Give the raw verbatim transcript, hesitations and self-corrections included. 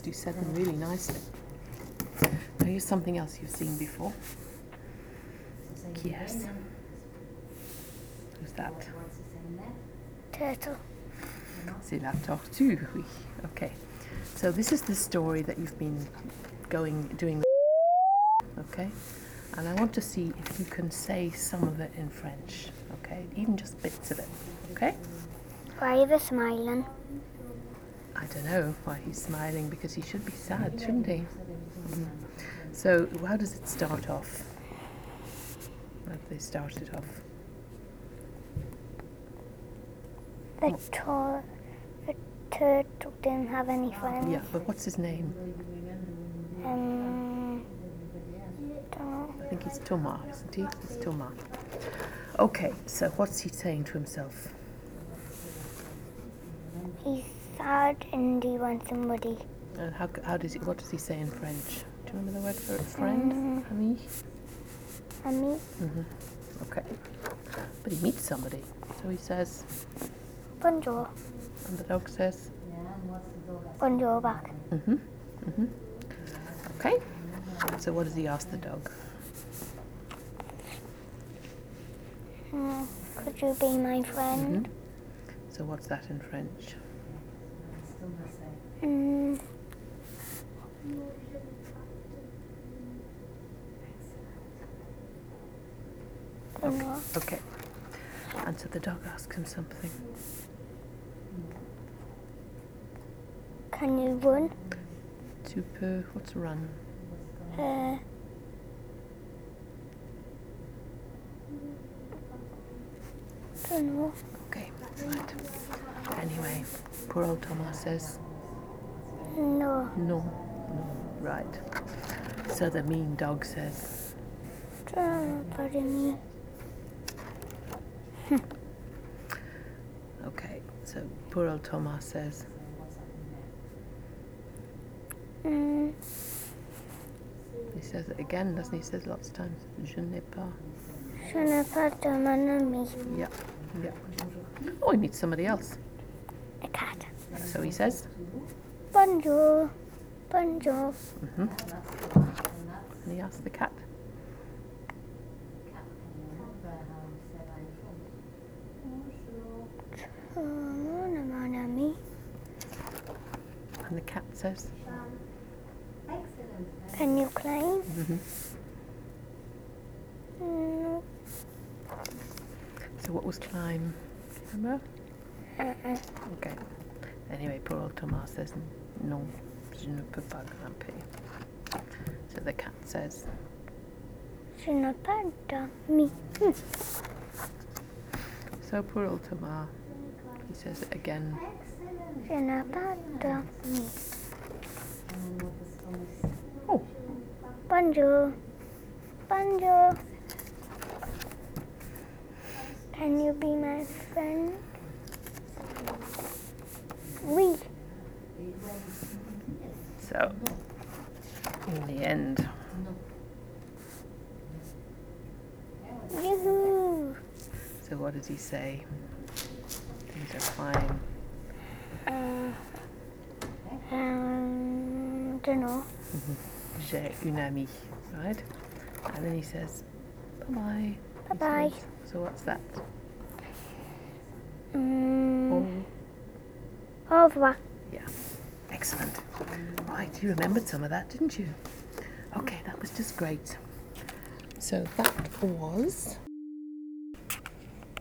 You said them really nicely. Now here's something else you've seen before. Yes. Who's that? Turtle. C'est la tortue, oui. Okay. So this is the story that you've been going, doing, okay? And I want to see if you can say some of it in French, okay? Even just bits of it, okay? Why are they smiling? I don't know why he's smiling, because he should be sad, shouldn't he? Mm. So how does it start off? How do they start it off? The, tur- the turtle didn't have any friends. Yeah, but what's his name? Um, don't know. I think he's Thomas, isn't he? It's Thomas. Okay, so what's he saying to himself? He's sad and he wants somebody. And how, how does he, what does he say in French? Do you remember the word for it? Friend? Mm. Ami? And me? Mm-hmm. Okay. But he meets somebody. So he says, Bonjour. and the dog says, Bonjour back. mm-hmm, mm-hmm. Okay. So what does he ask the dog? Mm, could you be my friend? Mm-hmm. So what's that in French? Mm. Don't know. Okay. And so the dog asks him something. Can you run? Tu peux, what's run? Uh, don't know. Okay, right. Anyway, poor old Thomas says, No. no, no, right. So the mean dog says, Don't bother me. okay, so poor old Thomas says, Mm. he says it again, doesn't he? He says lots of times, je n'ai pas. Je n'ai pas de mon ami. Yeah, yeah. Oh, he meets somebody else. A cat. So he says, Bonjour. Bonjour. mm-hmm. And he asks the cat. Oh, mon ami. And the cat says, Can you climb? mm-hmm. No. So what was climb? Remember? Uh-uh. Okay. Anyway, poor old Thomas says, non, je ne peux pas grimper. So the cat says, Je n'ai pas d'amis. Hmm. so poor old Thomas, he says it again. Je n'ai pas d'amis. Oh, Bonjour. Bonjour. Can you be my friend? Oui. so in the end, Yoo-hoo. so what does he say? Things are fine. Uh, um, don't know. Mm-hmm. J'ai une amie, right? And then he says, bye-bye. he Bye-bye. says. So what's that? Mm, Oh, au revoir. yeah. Excellent. Right, you remembered some of that, didn't you? Okay, that was just great. So that was